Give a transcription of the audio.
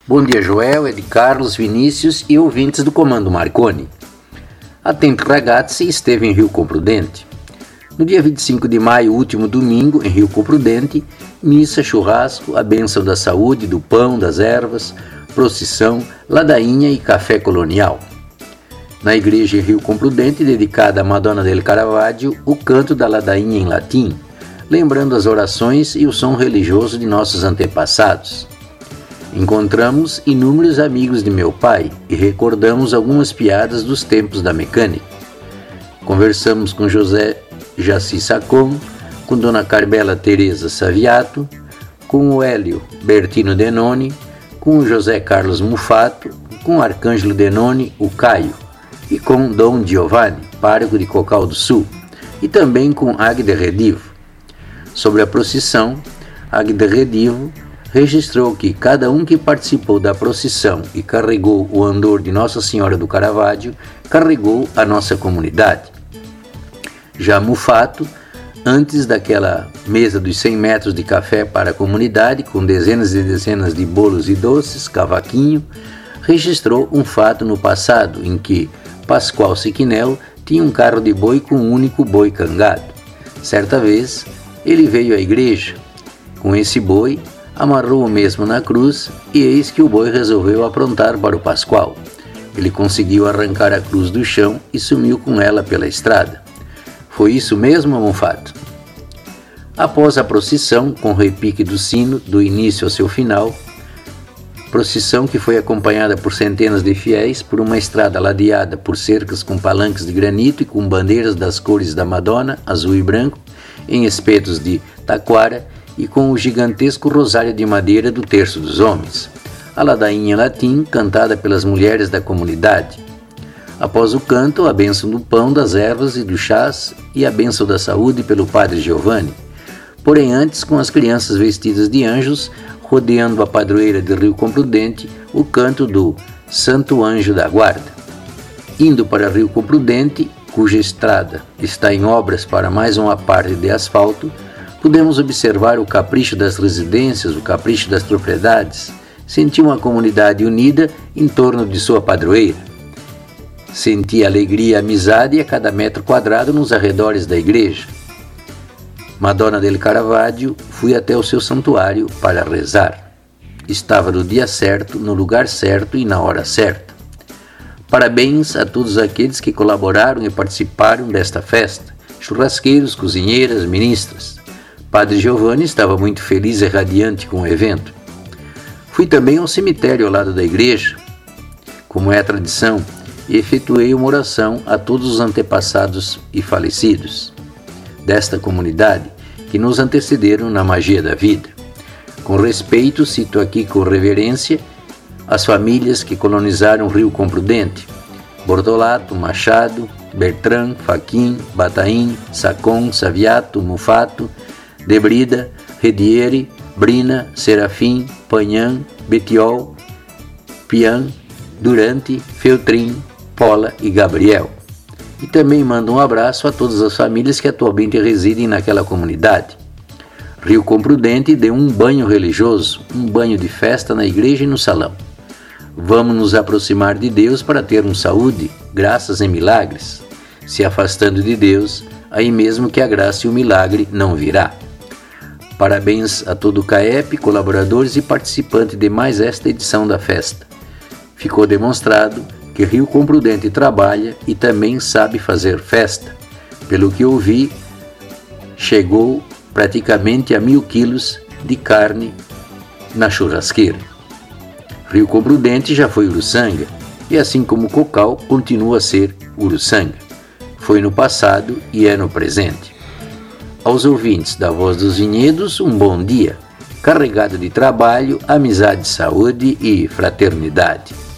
Bom dia, Joel, Ed Carlos, Vinícius e ouvintes do Comando Marconi. A Temp Ragazzi esteve em Rio Comprudente. No dia 25 de maio, último domingo, em Rio Comprudente, missa, churrasco, a bênção da saúde, do pão, das ervas, procissão, ladainha e café colonial. Na igreja em Rio Comprudente, dedicada a Madonna del Caravaggio, o canto da ladainha em latim, lembrando as orações e o som religioso de nossos antepassados. Encontramos inúmeros amigos de meu pai e recordamos algumas piadas dos tempos da mecânica. Conversamos com José Jaci Sacon, com Dona Carmela Teresa Saviato, com o Hélio Bertino Denoni, com o José Carlos Mufato, com o Arcângelo Denoni, o Caio, e com Dom Giovanni, pároco de Cocal do Sul, e também com Agde Redivo. Sobre a procissão, Agde Redivo registrou que cada um que participou da procissão e carregou o andor de Nossa Senhora do Caravaggio, carregou a nossa comunidade. Já Mufato, antes daquela mesa dos 100 metros de café para a comunidade, com dezenas e dezenas de bolos e doces, cavaquinho, registrou um fato no passado em que Pascoal Siquinel tinha um carro de boi com um único boi cangado. Certa vez, ele veio à igreja. Com esse boi, amarrou o mesmo na cruz e eis que o boi resolveu aprontar para o Pascoal. Ele conseguiu arrancar a cruz do chão e sumiu com ela pela estrada. Foi isso mesmo, Mufato? Após a procissão, com repique do sino, do início ao seu final, procissão que foi acompanhada por centenas de fiéis por uma estrada ladeada por cercas com palanques de granito e com bandeiras das cores da Madonna, azul e branco, em espetos de taquara, e com o gigantesco rosário de madeira do Terço dos Homens, a ladainha em latim cantada pelas mulheres da comunidade. Após o canto, a bênção do pão, das ervas e dos chás e a bênção da saúde pelo Padre Giovanni. Porém antes, com as crianças vestidas de anjos, rodeando a padroeira de Rio Comprudente, o canto do Santo Anjo da Guarda. Indo para Rio Comprudente, cuja estrada está em obras para mais uma parte de asfalto, pudemos observar o capricho das residências, o capricho das propriedades, sentir uma comunidade unida em torno de sua padroeira. Senti alegria e amizade a cada metro quadrado nos arredores da igreja. Madonna del Caravaggio, fui até o seu santuário para rezar. Estava no dia certo, no lugar certo e na hora certa. Parabéns a todos aqueles que colaboraram e participaram desta festa, churrasqueiros, cozinheiras, ministras. Padre Giovanni estava muito feliz e radiante com o evento. Fui também ao cemitério ao lado da igreja, como é a tradição, e efetuei uma oração a todos os antepassados e falecidos desta comunidade que nos antecederam na magia da vida. Com respeito, cito aqui com reverência as famílias que colonizaram Rio Comprudente: Bortolato, Machado, Bertrand, Faquin, Bataim, Sacon, Saviato, Mufato, Debrida, Redieri, Brina, Serafim, Panhan, Betiol, Pian, Durante, Feltrin, Pola e Gabriel. E também mando um abraço a todas as famílias que atualmente residem naquela comunidade. Rio Comprudente deu um banho religioso, um banho de festa na igreja e no salão. Vamos nos aproximar de Deus para termos saúde, graças e milagres. Se afastando de Deus, aí mesmo que a graça e o milagre não virá. Parabéns a todo o CAEP, colaboradores e participantes de mais esta edição da festa. Ficou demonstrado que Rio Comprudente trabalha e também sabe fazer festa. Pelo que ouvi, chegou praticamente a 1000 quilos de carne na churrasqueira. Rio Comprudente já foi Uruçanga, e assim como Cocal, continua a ser Uruçanga. Foi no passado e é no presente. Aos ouvintes da Voz dos Vinhedos, um bom dia, carregado de trabalho, amizade, saúde e fraternidade.